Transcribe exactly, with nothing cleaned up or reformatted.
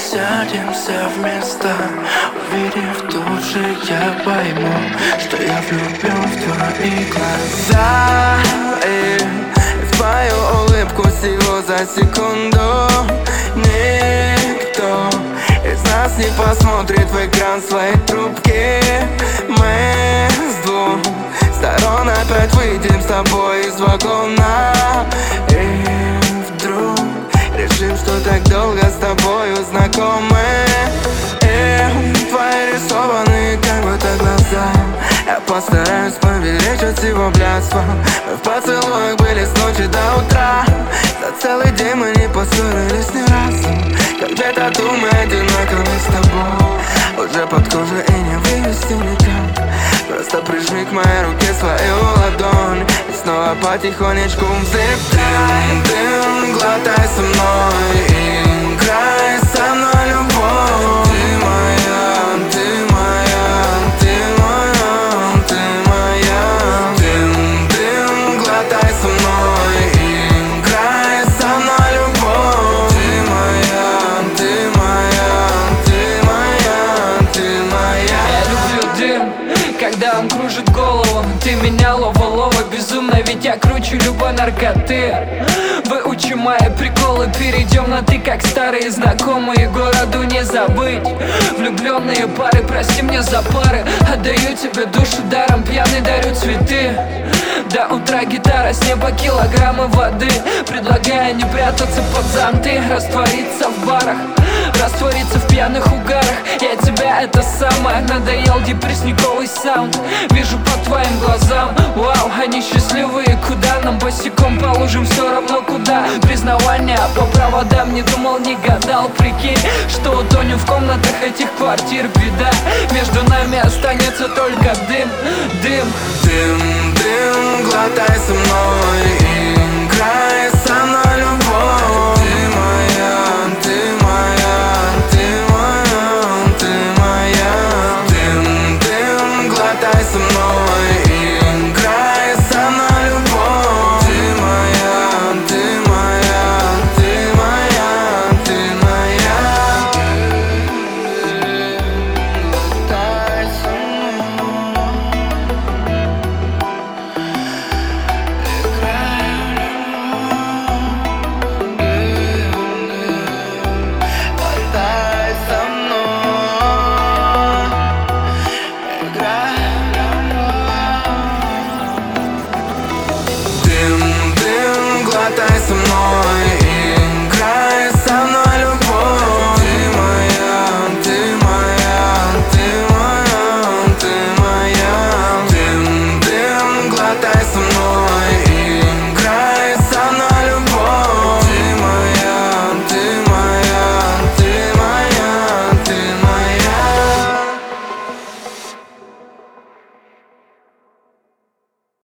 сядемся вместо. Увидев тут же, я пойму, что я влюблен в твои глаза и в твою улыбку всего за секунду. Никто из нас не посмотрит в экран своей трубки. Мы с двух сторон опять выйдем с тобой из вагона. И вдруг решим, что так долго с тобою знакомы. И твои рисованные как будто глаза я постараюсь поберечь от всего блядства. Мы в поцелуях были с ночи до утра. За целый день мы не поссорились ни разу. Как две тату мы одинаковы с тобой. Уже под кожей и не вывести никак. Просто прижми к моей руке свою ладонь и снова потихонечку взлетай. Дым, глотай со мной и играй со мной любовь. Ты моя, ты моя, ты моя, ты моя. Дым, дым, глотай со мной и играй со мной любовь. Ты моя, ты моя, ты моя, ты моя. Я люблю дым, когда он кружит голову. Ты меня лова-лова, безумно, ведь я круче любой наркоты. Выучи мои приколы, перейдем на ты, как старые знакомые. Городу не забыть. Влюбленные пары, прости мне за пары. Отдаю тебе душу даром, пьяный дарю цветы. До утра гитара, с неба килограммы воды. Предлагаю не прятаться под зонты, раствориться в барах, раствориться в пьяных угарах. Я тебя, это самое, надоел депрессниковый саунд. Вижу по твоим глазам, вау, они счастливые. Куда нам босиком по лужам, все равно куда. Признавание по проводам, не думал, не гадал. Прикинь, что утонем в комнатах этих квартир. Беда, между нами останется только дым, дым. Дым, дым, глотай со мной и играй со мной любовь. Ты моя, ты моя, ты моя, ты моя. Дым, дым, глотай со мной и играй со мной любовь. Ты моя, ты моя, ты моя, ты моя. Глотай со мной. Глотай со мной, играй. Дым, дым, глотай со мной.